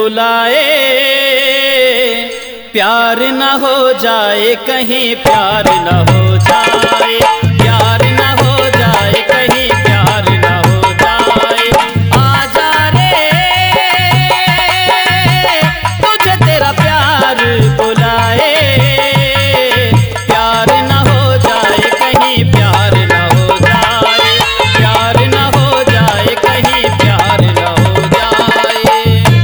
बुलाए, प्यार न हो जाए कहीं, प्यार न हो जाए, प्यार न हो जाए कहीं, प्यार न हो जाए। आजा रे तुझे तेरा प्यार बुलाए, प्यार न हो जाए कहीं, प्यार न हो जाए, प्यार न हो जाए कहीं, प्यार न हो जाए।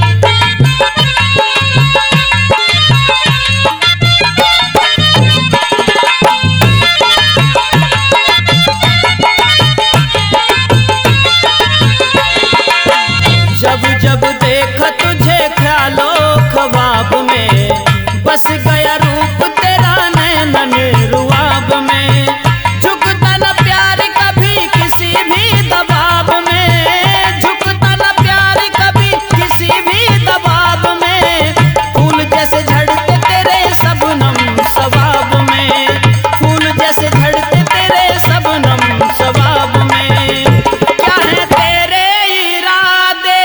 जब जब देखा तुझे ख्यालो ख्वाब में, बस गया रूप तेरा नैनन रुआब में। झुकता न प्यार कभी किसी भी दबाव में, झुकता न प्यार कभी किसी भी दबाव में। फूल जैसे झड़ते तेरे शबनम सवाब में, फूल जैसे झड़ते तेरे शबनम सवाब में। क्या है तेरे इरादे,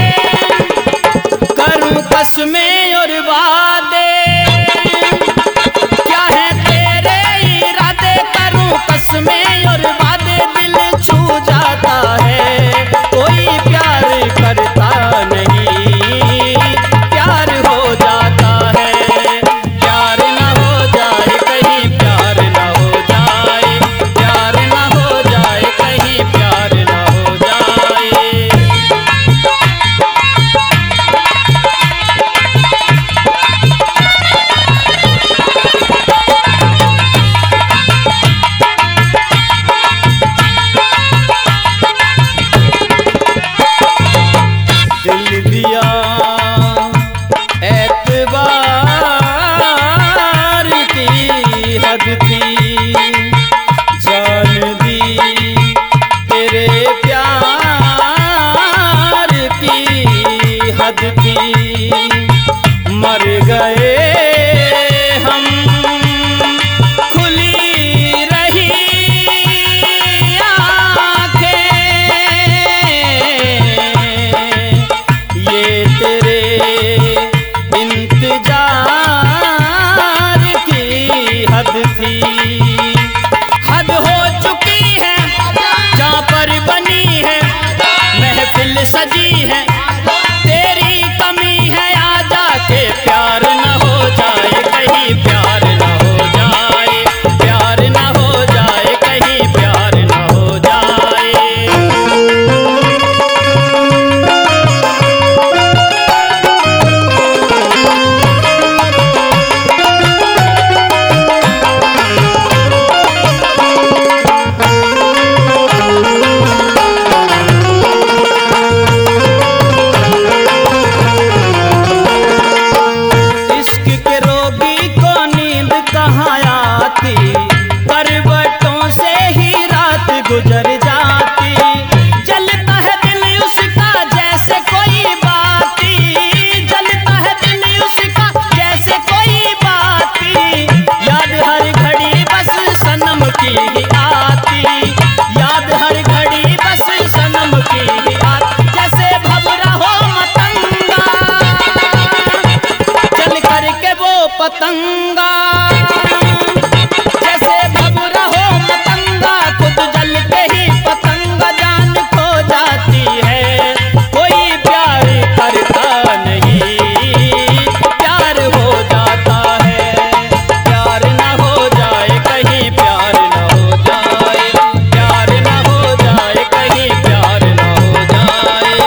करूं कसमें और वादे, क्या है तेरे इरादे, करूं कसमें और वादे। दिल छू जाता है कोई प्यार करता नहीं, प्यार हो जाता है, प्यार न हो जाए कहीं, प्यार न हो जाए, प्यार न हो जाए कहीं, प्यार न हो जाए। दिल दिया एतबार की हद थी, जान दी तेरे प्यार की हद थी। मर गए हम खुली रही आँखें, ये तेरे इंतजार की हद थी। हद हो चुकी है जहाँ पर बनी है, महफिल सजी है, तेरी कमी है आजा के। प्यार न हो जाए कहीं, प्यार न हो जाए, प्यार न हो जाए कहीं, प्यार न हो जाए। इश्क के रोगी को नींद कहाँ आती, करवटों से ही रात गुजर जाती। जलता है दिल उसका जैसे कोई बाती, जलता है दिल उसका जैसे कोई बाती। याद हर घड़ी बस सनम की ही आती, याद हर घड़ी बस सनम की ही आती। जैसे भंवरा हो मतंगा, चल करके वो पतंगा, जैसे भंवरा हो मतंगा, खुद जल के ही पतंगा जान खो जाती है। कोई प्यार करता नहीं, प्यार हो जाता है, प्यार न हो जाए कहीं, प्यार न हो जाए, प्यार न हो जाए कहीं, प्यार न हो जाए।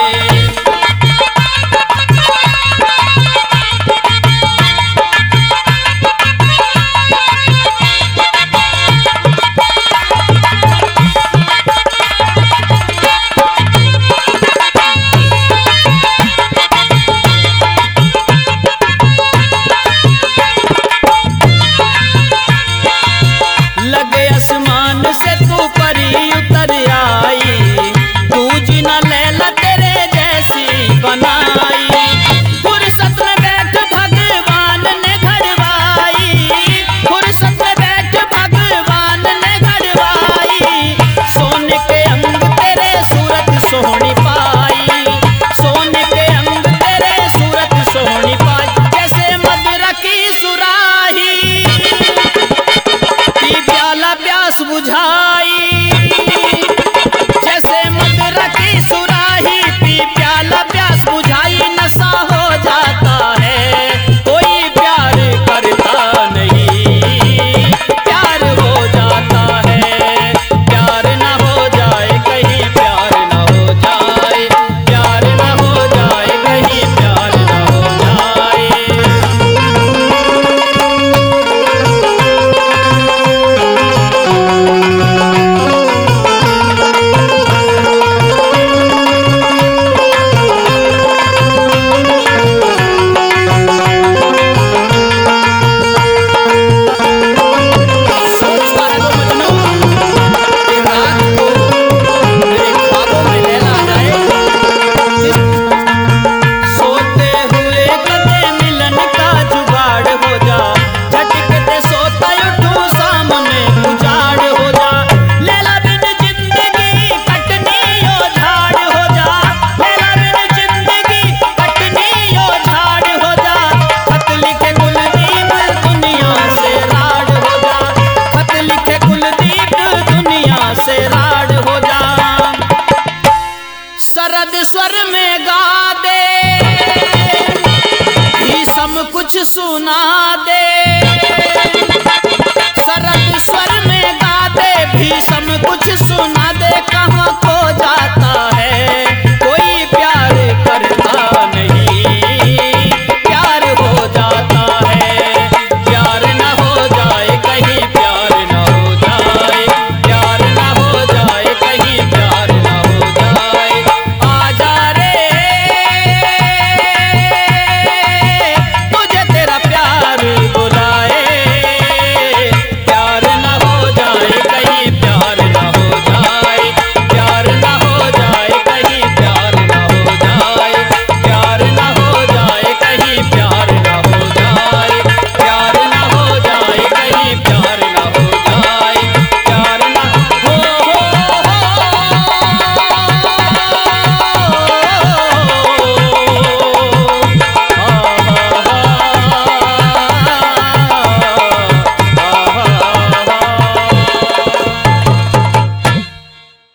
महादेव।